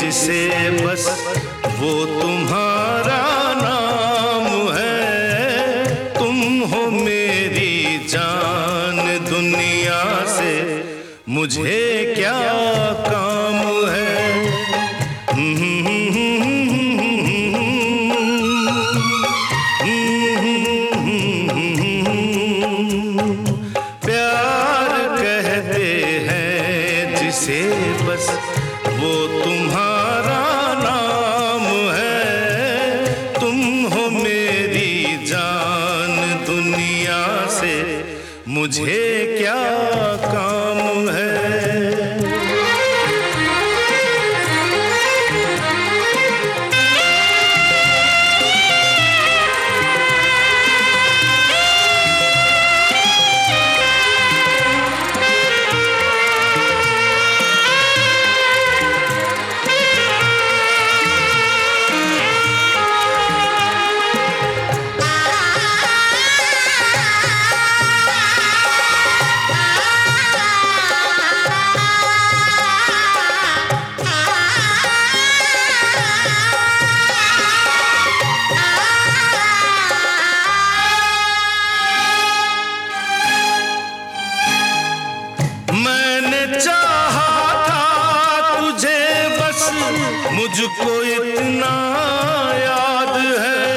जिसे बस वो तुम्हारा नाम है। तुम हो मेरी जान, दुनिया से मुझे क्या काम है। प्यार कहते हैं जिसे बस वो तुम्हारा नाम है। तुम हो मेरी जान, दुनिया से मुझे क्या काम है। मुझको इतना याद है,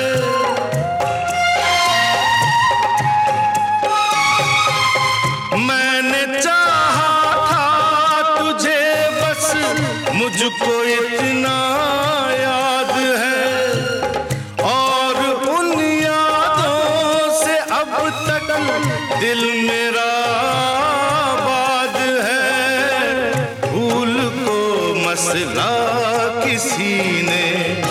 मैंने चाहा था तुझे बस, मुझको इतना याद है। और उन यादों से अब तक दिल मेरा आबाद है। भूल को मसला किसी ने,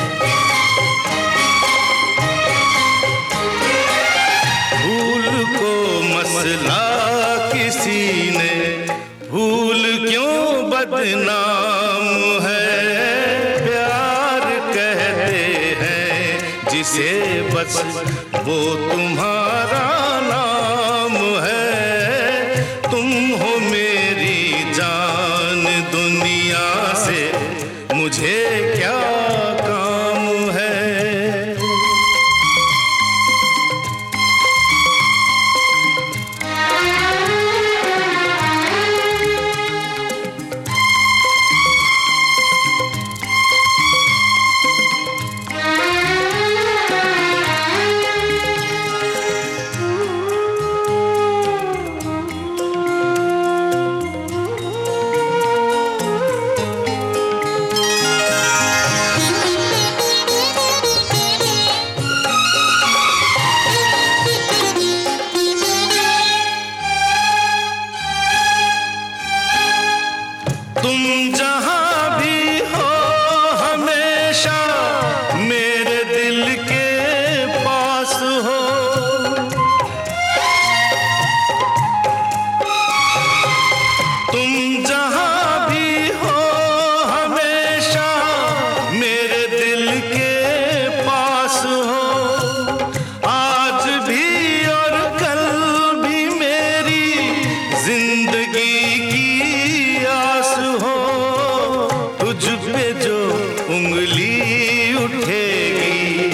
भूल को मसला किसी ने, भूल क्यों बदनाम है। प्यार कहते हैं जिसे बस वो तुम्हारा नाम है। तुम हो मेरी जान, दुनिया से मुझे क्या काम है। तुम जहां भी हो हमेशा मेरे दिल के पास हो। तुम जहां भी हो हमेशा मेरे दिल के पास हो। आज भी और कल भी मेरी जिंदगी की तुझ पे जो उंगली उठेगी,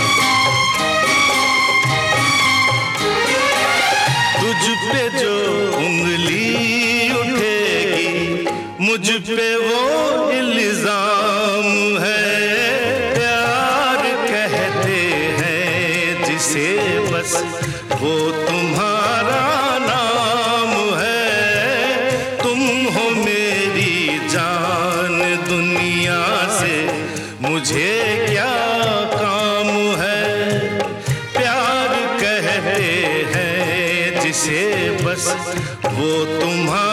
तुझ पे जो उंगली उठेगी, मुझ पे वो इल्जाम है। प्यार कहते हैं जिसे बस वो तुम्हारा नाम है। तुम हो मेरी जान, दुनिया से मुझे क्या काम है। प्यार कहते हैं जिसे बस वो तुम्हारा